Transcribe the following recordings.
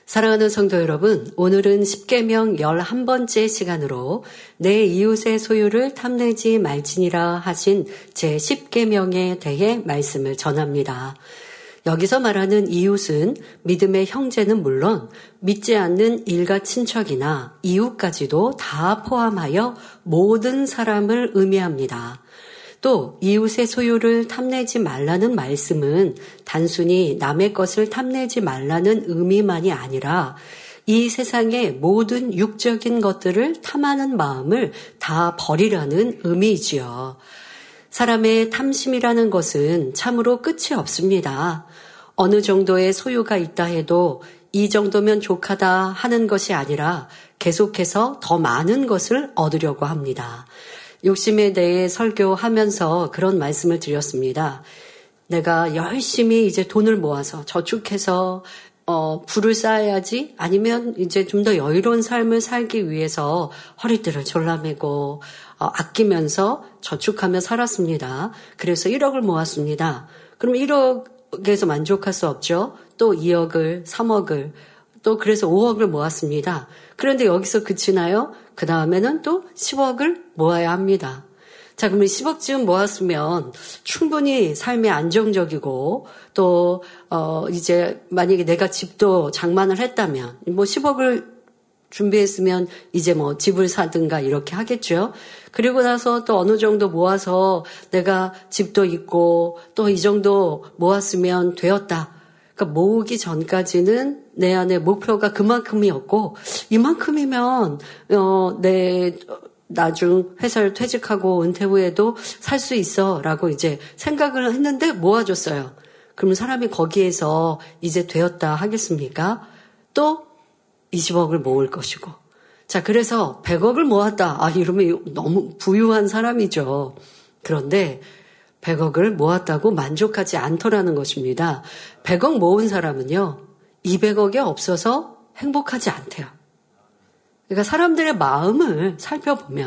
사랑하는 성도 여러분, 오늘은 십계명 11번째 시간으로 내 이웃의 소유를 탐내지 말지니라 하신 제10계명에 대해 말씀을 전합니다. 여기서 말하는 이웃은 믿음의 형제는 물론 믿지 않는 일가 친척이나 이웃까지도 다 포함하여 모든 사람을 의미합니다. 또 이웃의 소유를 탐내지 말라는 말씀은 단순히 남의 것을 탐내지 말라는 의미만이 아니라 이 세상의 모든 육적인 것들을 탐하는 마음을 다 버리라는 의미이지요. 사람의 탐심이라는 것은 참으로 끝이 없습니다. 어느 정도의 소유가 있다 해도 이 정도면 족하다 하는 것이 아니라 계속해서 더 많은 것을 얻으려고 합니다. 욕심에 대해 설교하면서 그런 말씀을 드렸습니다. 내가 열심히 이제 돈을 모아서 저축해서 부를 쌓아야지, 아니면 이제 좀 더 여유로운 삶을 살기 위해서 허리띠를 졸라매고 아끼면서 저축하며 살았습니다. 그래서 1억을 모았습니다. 그럼 1억에서 만족할 수 없죠. 또 2억을, 3억을, 또 그래서 5억을 모았습니다. 그런데 여기서 그치나요? 그 다음에는 또 10억을 모아야 합니다. 자, 그러면 10억쯤 모았으면 충분히 삶이 안정적이고 또 이제 만약에 내가 집도 장만을 했다면 뭐 10억을 준비했으면 이제 뭐 집을 사든가 이렇게 하겠죠. 그리고 나서 또 어느 정도 모아서 내가 집도 있고 또 이 정도 모았으면 되었다. 그러니까 모으기 전까지는 내 안에 목표가 그만큼이었고 이만큼이면 내 나중 회사를 퇴직하고 은퇴 후에도 살 수 있어라고 이제 생각을 했는데 모아줬어요. 그러면 사람이 거기에서 이제 되었다 하겠습니까? 또 20억을 모을 것이고. 자, 그래서 100억을 모았다. 이러면 너무 부유한 사람이죠. 그런데 100억을 모았다고 만족하지 않더라는 것입니다. 100억 모은 사람은요, 200억이 없어서 행복하지 않대요. 그러니까 사람들의 마음을 살펴보면,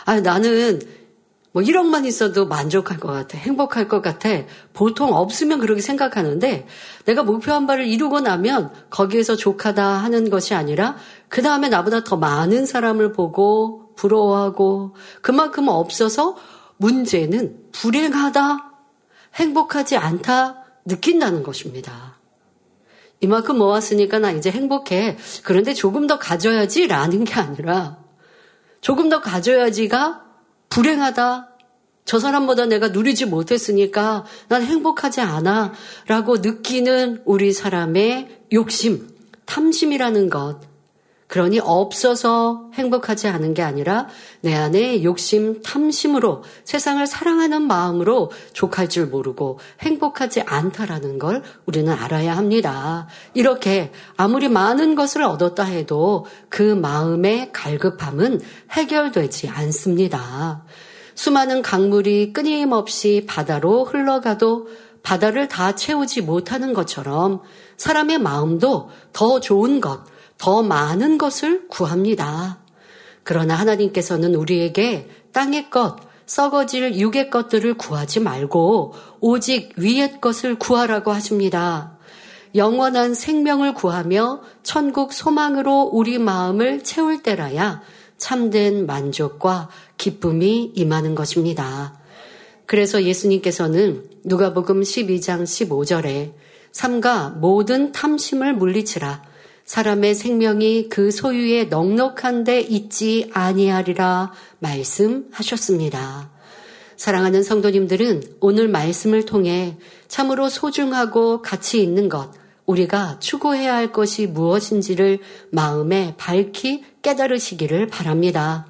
나는 뭐 1억만 있어도 만족할 것 같아, 행복할 것 같아. 보통 없으면 그렇게 생각하는데, 내가 목표 한 발을 이루고 나면 거기에서 족하다 하는 것이 아니라, 그 다음에 나보다 더 많은 사람을 보고 부러워하고, 그만큼 없어서 문제는 불행하다, 행복하지 않다 느낀다는 것입니다. 이만큼 모았으니까 나 이제 행복해. 그런데 조금 더 가져야지 라는 게 아니라 조금 더 가져야지가 불행하다. 저 사람보다 내가 누리지 못했으니까 난 행복하지 않아 라고 느끼는 우리 사람의 욕심, 탐심이라는 것. 그러니 없어서 행복하지 않은 게 아니라 내 안에 욕심, 탐심으로 세상을 사랑하는 마음으로 족할 줄 모르고 행복하지 않다라는 걸 우리는 알아야 합니다. 이렇게 아무리 많은 것을 얻었다 해도 그 마음의 갈급함은 해결되지 않습니다. 수많은 강물이 끊임없이 바다로 흘러가도 바다를 다 채우지 못하는 것처럼 사람의 마음도 더 좋은 것, 더 많은 것을 구합니다. 그러나 하나님께서는 우리에게 땅의 것, 썩어질 육의 것들을 구하지 말고 오직 위의 것을 구하라고 하십니다. 영원한 생명을 구하며 천국 소망으로 우리 마음을 채울 때라야 참된 만족과 기쁨이 임하는 것입니다. 그래서 예수님께서는 누가복음 12장 15절에 삼가 모든 탐심을 물리치라. 사람의 생명이 그 소유에 넉넉한 데 있지 아니하리라 말씀하셨습니다. 사랑하는 성도님들은 오늘 말씀을 통해 참으로 소중하고 가치 있는 것, 우리가 추구해야 할 것이 무엇인지를 마음에 밝히 깨달으시기를 바랍니다.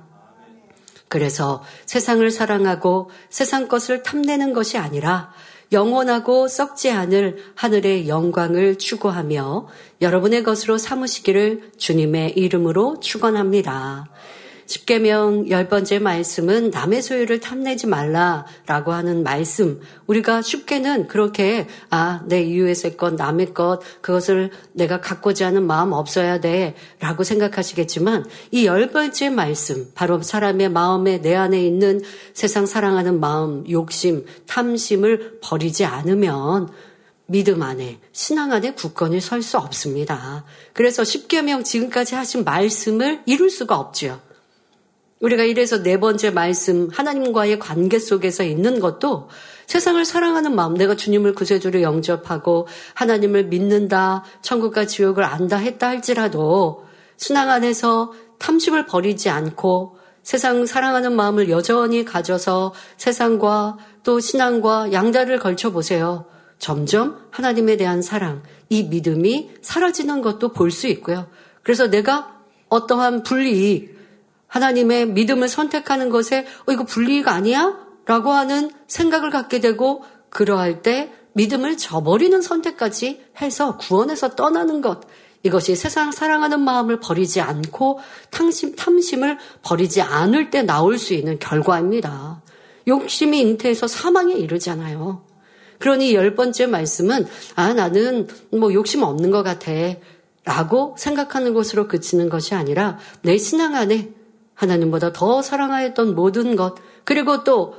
그래서 세상을 사랑하고 세상 것을 탐내는 것이 아니라 영원하고 썩지 않을 하늘의 영광을 추구하며 여러분의 것으로 삼으시기를 주님의 이름으로 축원합니다. 십계명 10번째 말씀은 남의 소유를 탐내지 말라라고 하는 말씀. 우리가 쉽게는 그렇게 내 이웃의 것, 남의 것, 그것을 내가 갖고자 하는 마음 없어야 돼라고 생각하시겠지만 이 10번째 말씀, 바로 사람의 마음에 내 안에 있는 세상 사랑하는 마음, 욕심, 탐심을 버리지 않으면 믿음 안에, 신앙 안에 굳건히 설 수 없습니다. 그래서 십계명 지금까지 하신 말씀을 이룰 수가 없죠. 우리가 이래서 네 번째 말씀, 하나님과의 관계 속에서 있는 것도 세상을 사랑하는 마음, 내가 주님을 구세주로 영접하고 하나님을 믿는다, 천국과 지옥을 안다 했다 할지라도 신앙 안에서 탐심을 버리지 않고 세상 사랑하는 마음을 여전히 가져서 세상과 또 신앙과 양다리를 걸쳐보세요. 점점 하나님에 대한 사랑, 이 믿음이 사라지는 것도 볼 수 있고요. 그래서 내가 어떠한 불이익, 하나님의 믿음을 선택하는 것에 이거 불이익 아니야? 라고 하는 생각을 갖게 되고 그러할 때 믿음을 저버리는 선택까지 해서 구원에서 떠나는 것. 이것이 세상 사랑하는 마음을 버리지 않고 탐심을 버리지 않을 때 나올 수 있는 결과입니다. 욕심이 잉태해서 사망에 이르잖아요. 그러니 10번째 말씀은 나는 욕심 없는 것 같아 라고 생각하는 것으로 그치는 것이 아니라 내 신앙 안에 하나님보다 더 사랑하였던 모든 것, 그리고 또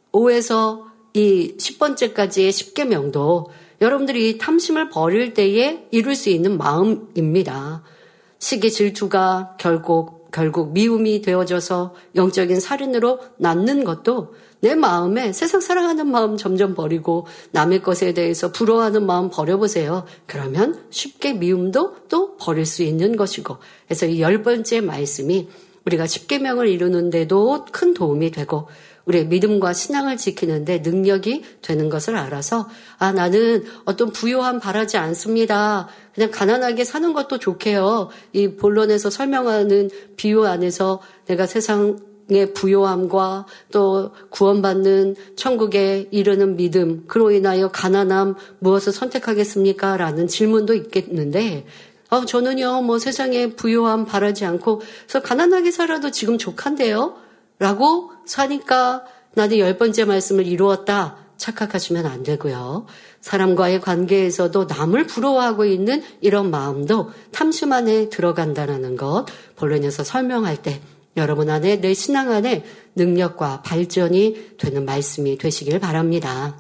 5에서 이 10번째까지의 10계명도 여러분들이 탐심을 버릴 때에 이룰 수 있는 마음입니다. 시기 질투가 결국 미움이 되어져서 영적인 살인으로 낳는 것도 내 마음에 세상 사랑하는 마음 점점 버리고 남의 것에 대해서 부러워하는 마음 버려보세요. 그러면 쉽게 미움도 또 버릴 수 있는 것이고. 그래서 이 10번째 말씀이 우리가 십계명을 이루는데도 큰 도움이 되고 우리의 믿음과 신앙을 지키는데 능력이 되는 것을 알아서 나는 어떤 부요함 바라지 않습니다. 그냥 가난하게 사는 것도 좋게요. 이 본론에서 설명하는 비유 안에서 내가 세상의 부요함과 또 구원받는 천국에 이르는 믿음, 그로 인하여 가난함 무엇을 선택하겠습니까? 라는 질문도 있겠는데 저는요, 세상에 부요함 바라지 않고, 그래서 가난하게 살아도 지금 족한데요? 라고 사니까 나는 10번째 말씀을 이루었다 착각하시면 안 되고요. 사람과의 관계에서도 남을 부러워하고 있는 이런 마음도 탐심 안에 들어간다는 것, 본론에서 설명할 때 여러분 안에, 내 신앙 안에 능력과 발전이 되는 말씀이 되시길 바랍니다.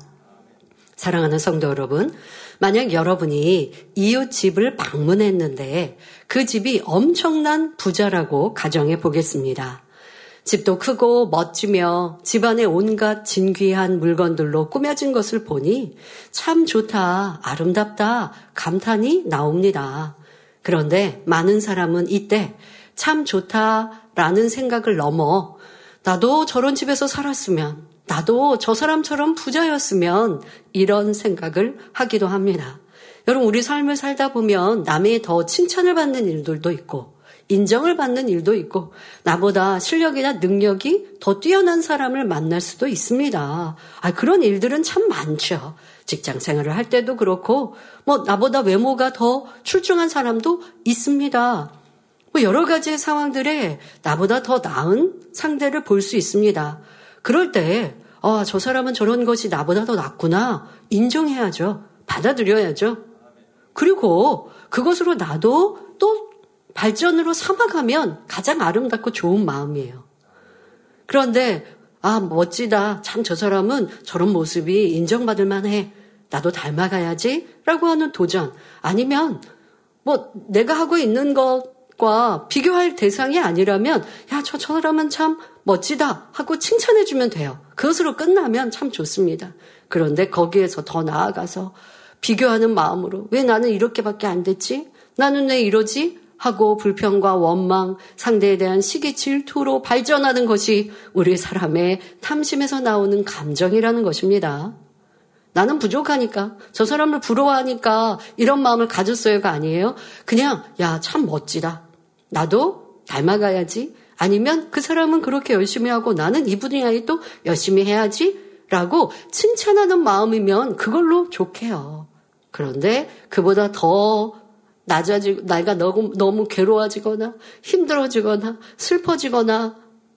사랑하는 성도 여러분, 만약 여러분이 이웃 집을 방문했는데 그 집이 엄청난 부자라고 가정해 보겠습니다. 집도 크고 멋지며 집안에 온갖 진귀한 물건들로 꾸며진 것을 보니 참 좋다, 아름답다, 감탄이 나옵니다. 그런데 많은 사람은 이때 참 좋다라는 생각을 넘어 나도 저런 집에서 살았으면, 나도 저 사람처럼 부자였으면 이런 생각을 하기도 합니다. 여러분, 우리 삶을 살다 보면 남의 더 칭찬을 받는 일들도 있고 인정을 받는 일도 있고 나보다 실력이나 능력이 더 뛰어난 사람을 만날 수도 있습니다. 그런 일들은 참 많죠. 직장 생활을 할 때도 그렇고 나보다 외모가 더 출중한 사람도 있습니다. 여러 가지의 상황들에 나보다 더 나은 상대를 볼 수 있습니다. 그럴 때 저 사람은 저런 것이 나보다 더 낫구나 인정해야죠. 받아들여야죠. 그리고 그것으로 나도 또 발전으로 삼아가면 가장 아름답고 좋은 마음이에요. 그런데 멋지다. 참 저 사람은 저런 모습이 인정받을 만해. 나도 닮아가야지 라고 하는 도전. 아니면 내가 하고 있는 것과 비교할 대상이 아니라면 저 사람은 참 멋지다 하고 칭찬해주면 돼요. 그것으로 끝나면 참 좋습니다. 그런데 거기에서 더 나아가서 비교하는 마음으로 왜 나는 이렇게밖에 안 됐지? 나는 왜 이러지? 하고 불평과 원망, 상대에 대한 시기 질투로 발전하는 것이 우리 사람의 탐심에서 나오는 감정이라는 것입니다. 나는 부족하니까, 저 사람을 부러워하니까 이런 마음을 가졌어요가 아니에요. 그냥 참 멋지다. 나도 닮아가야지. 아니면 그 사람은 그렇게 열심히 하고 나는 이 분야에 또 열심히 해야지 라고 칭찬하는 마음이면 그걸로 좋게요. 그런데 그보다 더 낮아지고 내가 너무 괴로워지거나 힘들어지거나 슬퍼지거나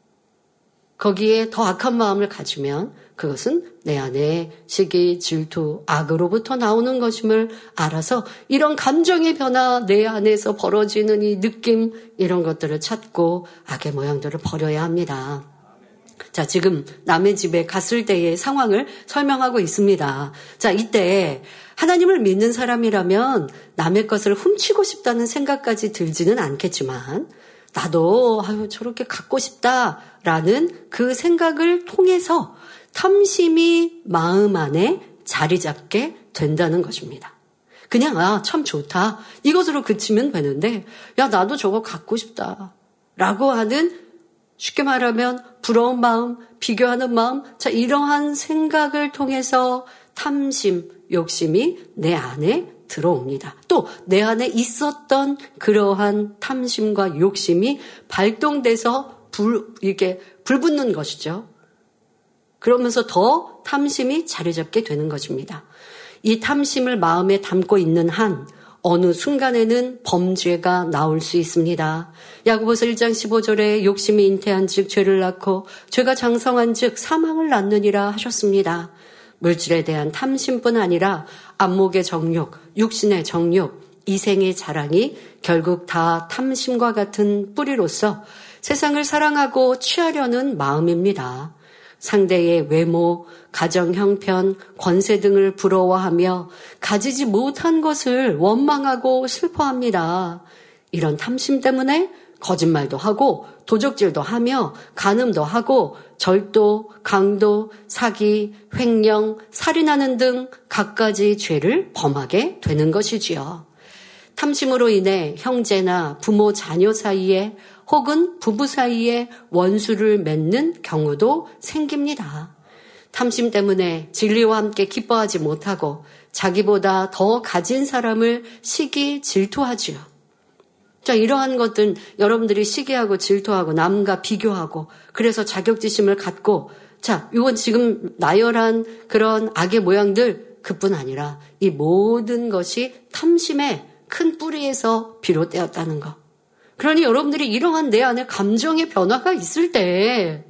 거기에 더 악한 마음을 가지면 그것은 내 안에 시기, 질투, 악으로부터 나오는 것임을 알아서 이런 감정의 변화, 내 안에서 벌어지는 이 느낌 이런 것들을 찾고 악의 모양들을 버려야 합니다. 자, 지금 남의 집에 갔을 때의 상황을 설명하고 있습니다. 자, 이때 하나님을 믿는 사람이라면 남의 것을 훔치고 싶다는 생각까지 들지는 않겠지만 나도 저렇게 갖고 싶다라는 그 생각을 통해서 탐심이 마음 안에 자리 잡게 된다는 것입니다. 그냥 참 좋다 이것으로 그치면 되는데 야 나도 저거 갖고 싶다 라고 하는 쉽게 말하면 부러운 마음, 비교하는 마음, 자 이러한 생각을 통해서 탐심, 욕심이 내 안에 들어옵니다. 또 내 안에 있었던 그러한 탐심과 욕심이 발동돼서 이게 불붙는 것이죠. 그러면서 더 탐심이 자리 잡게 되는 것입니다. 이 탐심을 마음에 담고 있는 한 어느 순간에는 범죄가 나올 수 있습니다. 야고보서 1장 15절에 욕심이 잉태한 즉 죄를 낳고 죄가 장성한 즉 사망을 낳느니라 하셨습니다. 물질에 대한 탐심뿐 아니라 안목의 정욕, 육신의 정욕, 이생의 자랑이 결국 다 탐심과 같은 뿌리로서 세상을 사랑하고 취하려는 마음입니다. 상대의 외모, 가정 형편, 권세 등을 부러워하며 가지지 못한 것을 원망하고 슬퍼합니다. 이런 탐심 때문에 거짓말도 하고 도적질도 하며 간음도 하고 절도, 강도, 사기, 횡령, 살인하는 등 갖가지 죄를 범하게 되는 것이지요. 탐심으로 인해 형제나 부모, 자녀 사이에 혹은 부부 사이에 원수를 맺는 경우도 생깁니다. 탐심 때문에 진리와 함께 기뻐하지 못하고 자기보다 더 가진 사람을 시기 질투하지요. 자, 이러한 것들은 여러분들이 시기하고 질투하고 남과 비교하고 그래서 자격지심을 갖고 자, 이건 지금 나열한 그런 악의 모양들 그뿐 아니라 이 모든 것이 탐심의 큰 뿌리에서 비롯되었다는 것. 그러니 여러분들이 이러한 내 안에 감정의 변화가 있을 때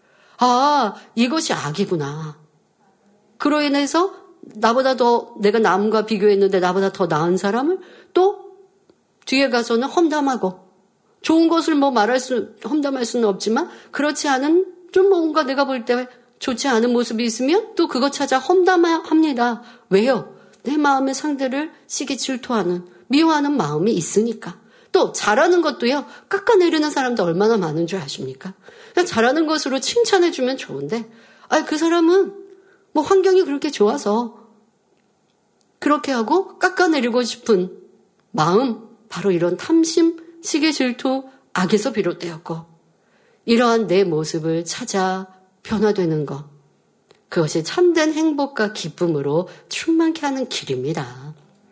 이것이 악이구나. 그로 인해서 나보다 더 내가 남과 비교했는데 나보다 더 나은 사람을 또 뒤에 가서는 험담하고 좋은 것을 험담할 수는 없지만 그렇지 않은 좀 뭔가 내가 볼 때 좋지 않은 모습이 있으면 또 그거 찾아 험담합니다. 왜요? 내 마음의 상대를 시기 질투하는 미워하는 마음이 있으니까. 또 잘하는 것도요. 깎아내리는 사람도 얼마나 많은 줄 아십니까? 그냥 잘하는 것으로 칭찬해주면 좋은데 그 사람은 뭐 환경이 그렇게 좋아서 그렇게 하고 깎아내리고 싶은 마음 바로 이런 탐심, 시기 질투, 악에서 비롯되었고 이러한 내 모습을 찾아 변화되는 것 그것이 참된 행복과 기쁨으로 충만케 하는 길입니다.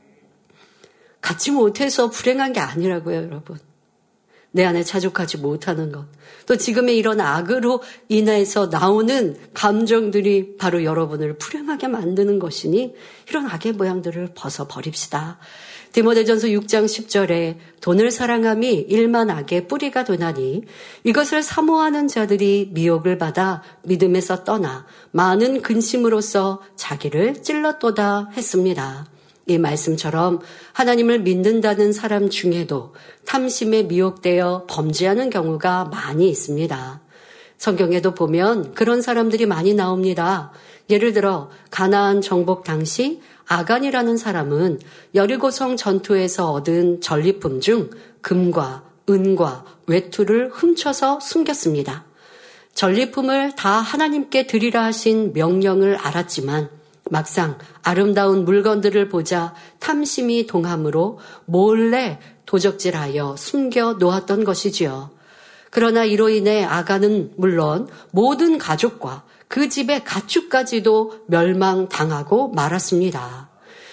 갖지 못해서 불행한 게 아니라고요, 여러분. 내 안에 자족하지 못하는 것. 또 지금의 이런 악으로 인해서 나오는 감정들이 바로 여러분을 불행하게 만드는 것이니 이런 악의 모양들을 벗어버립시다. 디모데전서 6장 10절에 돈을 사랑함이 일만 악의 뿌리가 되나니 이것을 사모하는 자들이 미혹을 받아 믿음에서 떠나 많은 근심으로써 자기를 찔렀도다 했습니다. 이 말씀처럼 하나님을 믿는다는 사람 중에도 탐심에 미혹되어 범죄하는 경우가 많이 있습니다. 성경에도 보면 그런 사람들이 많이 나옵니다. 예를 들어 가나안 정복 당시 아간이라는 사람은 여리고성 전투에서 얻은 전리품 중 금과 은과 외투를 훔쳐서 숨겼습니다. 전리품을 다 하나님께 드리라 하신 명령을 알았지만 막상 아름다운 물건들을 보자 탐심이 동함으로 몰래 도적질하여 숨겨 놓았던 것이지요. 그러나 이로 인해 아간은 물론 모든 가족과 그 집의 가축까지도 멸망당하고 말았습니다.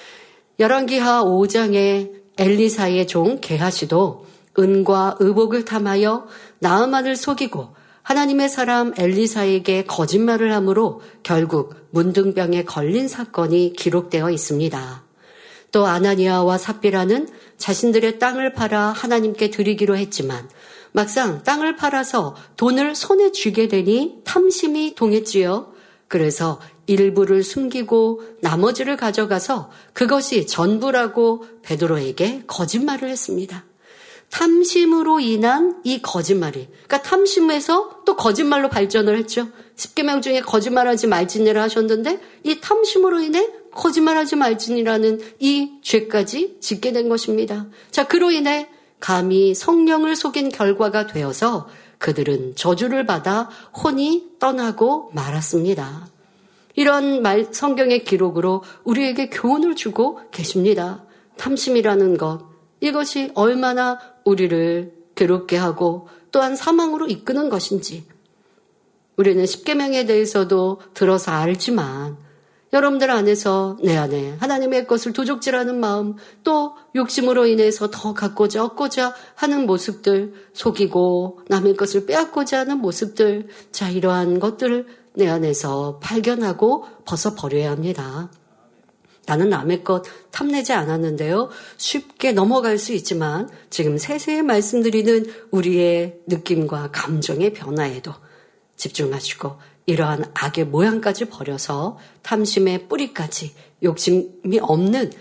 열왕기하 5장에 엘리사의 종 게하시도 은과 의복을 탐하여 나아만을 속이고 하나님의 사람 엘리사에게 거짓말을 함으로 결국 문둥병에 걸린 사건이 기록되어 있습니다. 또 아나니아와 삽비라는 자신들의 땅을 팔아 하나님께 드리기로 했지만 막상 땅을 팔아서 돈을 손에 쥐게 되니 탐심이 동했지요. 그래서 일부를 숨기고 나머지를 가져가서 그것이 전부라고 베드로에게 거짓말을 했습니다. 탐심으로 인한 이 거짓말이, 그러니까 탐심에서 또 거짓말로 발전을 했죠. 십계명 중에 거짓말하지 말지니라 하셨는데 이 탐심으로 인해 거짓말하지 말지니라는 이 죄까지 짓게 된 것입니다. 자, 그로 인해 감히 성령을 속인 결과가 되어서 그들은 저주를 받아 혼이 떠나고 말았습니다. 이런 성경의 기록으로 우리에게 교훈을 주고 계십니다. 탐심이라는 것, 이것이 얼마나 우리를 괴롭게 하고 또한 사망으로 이끄는 것인지 우리는 십계명에 대해서도 들어서 알지만 여러분들 안에서 내 안에 하나님의 것을 도적질하는 마음, 또 욕심으로 인해서 더 갖고자 얻고자 하는 모습들, 속이고 남의 것을 빼앗고자 하는 모습들, 자, 이러한 것들을 내 안에서 발견하고 벗어버려야 합니다. 나는 남의 것 탐내지 않았는데요. 쉽게 넘어갈 수 있지만 지금 세세히 말씀드리는 우리의 느낌과 감정의 변화에도 집중하시고 이러한 악의 모양까지 버려서 탐심의 뿌리까지 욕심이 없는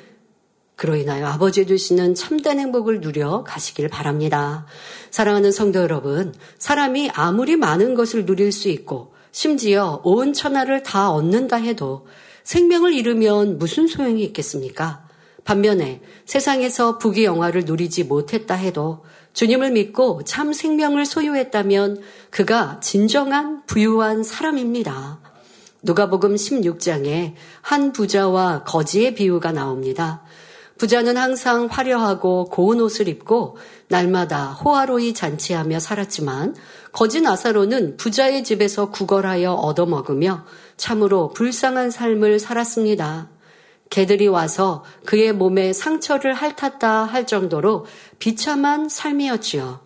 그로 인하여 아버지 되시는 참된 행복을 누려 가시길 바랍니다. 사랑하는 성도 여러분, 사람이 아무리 많은 것을 누릴 수 있고 심지어 온 천하를 다 얻는다 해도 생명을 잃으면 무슨 소용이 있겠습니까? 반면에 세상에서 부귀영화를 누리지 못했다 해도 주님을 믿고 참 생명을 소유했다면 그가 진정한 부유한 사람입니다. 누가복음 16장에 한 부자와 거지의 비유가 나옵니다. 부자는 항상 화려하고 고운 옷을 입고 날마다 호화로이 잔치하며 살았지만 거지 나사로는 부자의 집에서 구걸하여 얻어먹으며 참으로 불쌍한 삶을 살았습니다. 개들이 와서 그의 몸에 상처를 핥았다 할 정도로 비참한 삶이었지요.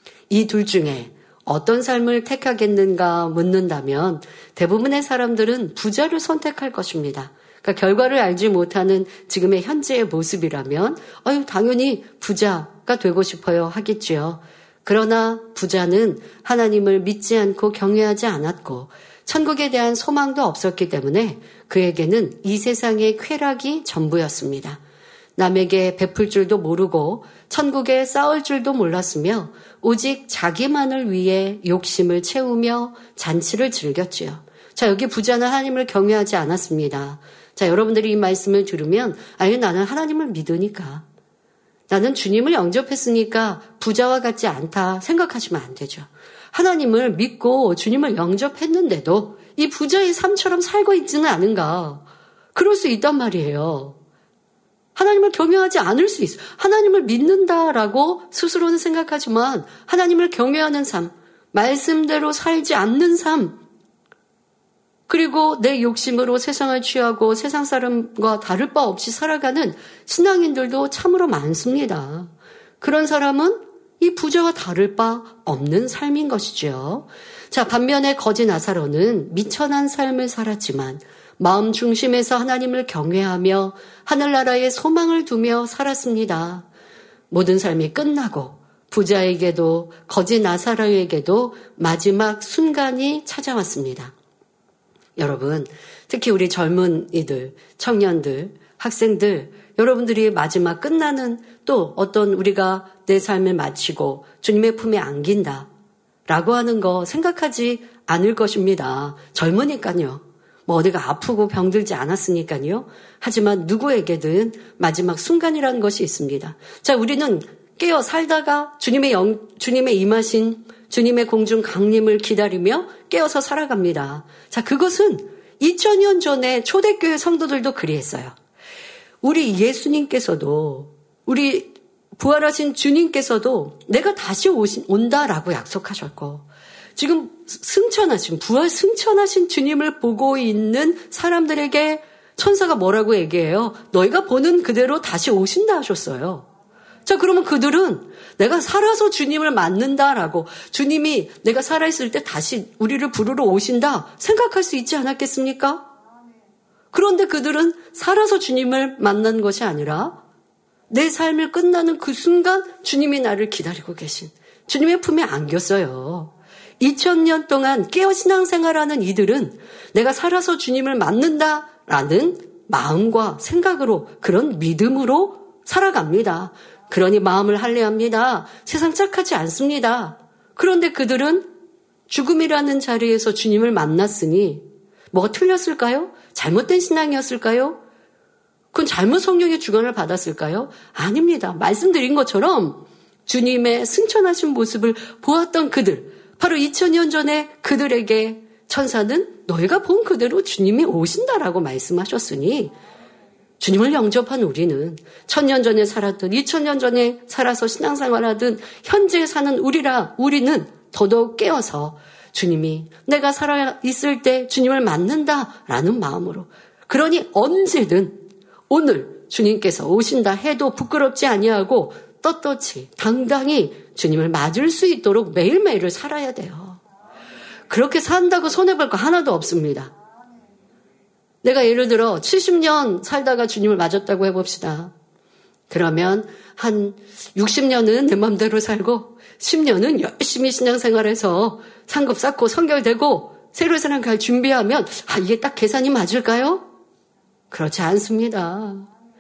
이 둘 중에 어떤 삶을 택하겠는가 묻는다면 대부분의 사람들은 부자를 선택할 것입니다. 그러니까 결과를 알지 못하는 지금의 현재의 모습이라면 당연히 부자가 되고 싶어요 하겠지요. 그러나 부자는 하나님을 믿지 않고 경외하지 않았고 천국에 대한 소망도 없었기 때문에 그에게는 이 세상의 쾌락이 전부였습니다. 남에게 베풀 줄도 모르고 천국에 쌓을 줄도 몰랐으며 오직 자기만을 위해 욕심을 채우며 잔치를 즐겼지요. 자, 여기 부자는 하나님을 경외하지 않았습니다. 자, 여러분들이 이 말씀을 들으면 나는 하나님을 믿으니까, 나는 주님을 영접했으니까 부자와 같지 않다 생각하시면 안 되죠. 하나님을 믿고 주님을 영접했는데도 이 부자의 삶처럼 살고 있지는 않은가. 그럴 수 있단 말이에요. 하나님을 경외하지 않을 수 있어요. 하나님을 믿는다라고 스스로는 생각하지만 하나님을 경외하는 삶, 말씀대로 살지 않는 삶, 그리고 내 욕심으로 세상을 취하고 세상 사람과 다를 바 없이 살아가는 신앙인들도 참으로 많습니다. 그런 사람은 이 부자와 다를 바 없는 삶인 것이죠. 자, 반면에 거지 나사로는 미천한 삶을 살았지만 마음 중심에서 하나님을 경외하며 하늘나라에 소망을 두며 살았습니다. 모든 삶이 끝나고 부자에게도 거지 나사로에게도 마지막 순간이 찾아왔습니다. 여러분, 특히 우리 젊은이들, 청년들, 학생들, 여러분들이 마지막 끝나는 또 어떤 우리가 내 삶을 마치고 주님의 품에 안긴다 라고 하는 거 생각하지 않을 것입니다. 젊으니까요. 어디가 아프고 병들지 않았으니까요. 하지만 누구에게든 마지막 순간이라는 것이 있습니다. 자, 우리는 깨어 살다가 주님의 임하신 주님의 공중 강림을 기다리며 깨어서 살아갑니다. 자, 그것은 2000년 전에 초대교회 성도들도 그리했어요. 우리 예수님께서도, 우리 부활하신 주님께서도 내가 다시 온다라고 약속하셨고, 지금 부활 승천하신 주님을 보고 있는 사람들에게 천사가 뭐라고 얘기해요? 너희가 보는 그대로 다시 오신다 하셨어요. 자, 그러면 그들은 내가 살아서 주님을 만난다라고, 주님이 내가 살아있을 때 다시 우리를 부르러 오신다 생각할 수 있지 않았겠습니까? 그런데 그들은 살아서 주님을 만난 것이 아니라 내 삶을 끝나는 그 순간 주님이 나를 기다리고 계신 주님의 품에 안겼어요. 2000년 동안 깨어 신앙생활하는 이들은 내가 살아서 주님을 만난다라는 마음과 생각으로, 그런 믿음으로 살아갑니다. 그러니 마음을 할례합니다. 세상 착하지 않습니다. 그런데 그들은 죽음이라는 자리에서 주님을 만났으니 뭐가 틀렸을까요? 잘못된 신앙이었을까요? 그건 잘못 성령의 주관을 받았을까요? 아닙니다. 말씀드린 것처럼 주님의 승천하신 모습을 보았던 그들, 바로 2000년 전에 그들에게 천사는 너희가 본 그대로 주님이 오신다라고 말씀하셨으니 주님을 영접한 우리는 1000년 전에 살았든 2000년 전에 살아서 신앙생활하든 현재 사는 우리는 더더욱 깨어서 주님이 내가 살아있을 때 주님을 만난다라는 마음으로, 그러니 언제든 오늘 주님께서 오신다 해도 부끄럽지 아니하고 떳떳이 당당히 주님을 맞을 수 있도록 매일매일을 살아야 돼요. 그렇게 산다고 손해볼 거 하나도 없습니다. 내가 예를 들어 70년 살다가 주님을 맞았다고 해봅시다. 그러면 한 60년은 내 맘대로 살고 10년은 열심히 신앙생활해서 상급 쌓고 선결되고 새로운 세상 갈 준비하면 이게 딱 계산이 맞을까요? 그렇지 않습니다.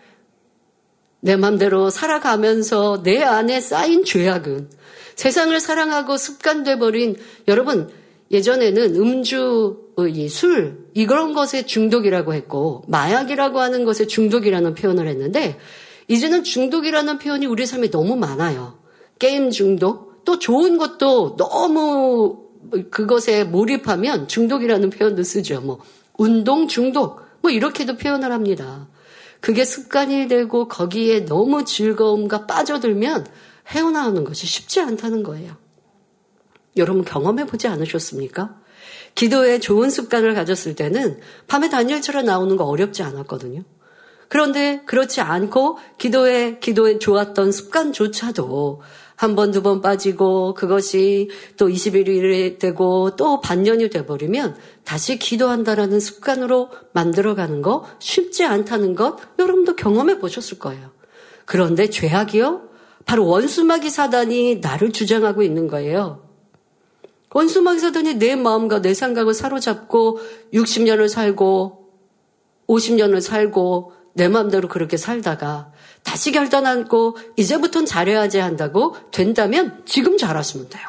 내 맘대로 살아가면서 내 안에 쌓인 죄악은 세상을 사랑하고 습관돼버린, 여러분 예전에는 음주, 술 이런 것에 중독이라고 했고 마약이라고 하는 것에 중독이라는 표현을 했는데 이제는 중독이라는 표현이 우리 삶에 너무 많아요. 게임 중독, 또 좋은 것도 너무 그것에 몰입하면 중독이라는 표현도 쓰죠. 운동 중독 이렇게도 표현을 합니다. 그게 습관이 되고 거기에 너무 즐거움과 빠져들면 헤어나오는 것이 쉽지 않다는 거예요. 여러분 경험해보지 않으셨습니까? 기도에 좋은 습관을 가졌을 때는 밤에 다니엘처럼 나오는 거 어렵지 않았거든요. 그런데 그렇지 않고 기도에 좋았던 습관조차도 한 번, 두 번 빠지고 그것이 또 21일이 되고 또 반년이 돼버리면 다시 기도한다라는 습관으로 만들어가는 거 쉽지 않다는 것 여러분도 경험해 보셨을 거예요. 그런데 죄악이요? 바로 원수마귀 사단이 나를 주장하고 있는 거예요. 원수마귀 사단이 내 마음과 내 생각을 사로잡고 60년을 살고 50년을 살고 내 마음대로 그렇게 살다가 다시 결단하고 이제부터는 잘해야지 한다고 된다면 지금 잘하시면 돼요.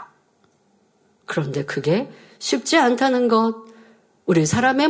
그런데 그게 쉽지 않다는 것. 우리 사람의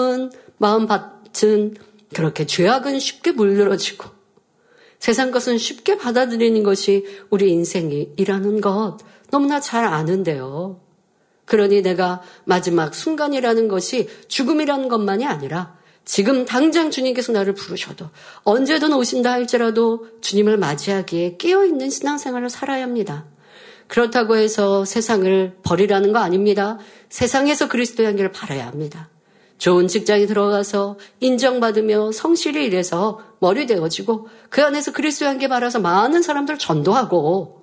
마음밭은 그렇게 죄악은 쉽게 물들어지고 세상 것은 쉽게 받아들이는 것이 우리 인생이라는 것 너무나 잘 아는데요. 그러니 내가 마지막 순간이라는 것이 죽음이라는 것만이 아니라 지금 당장 주님께서 나를 부르셔도 언제든 오신다 할지라도 주님을 맞이하기에 깨어있는 신앙생활을 살아야 합니다. 그렇다고 해서 세상을 버리라는 거 아닙니다. 세상에서 그리스도의 향기를 바라야 합니다. 좋은 직장에 들어가서 인정받으며 성실히 일해서 머리 되어지고 그 안에서 그리스도의 향기 바라서 많은 사람들 전도하고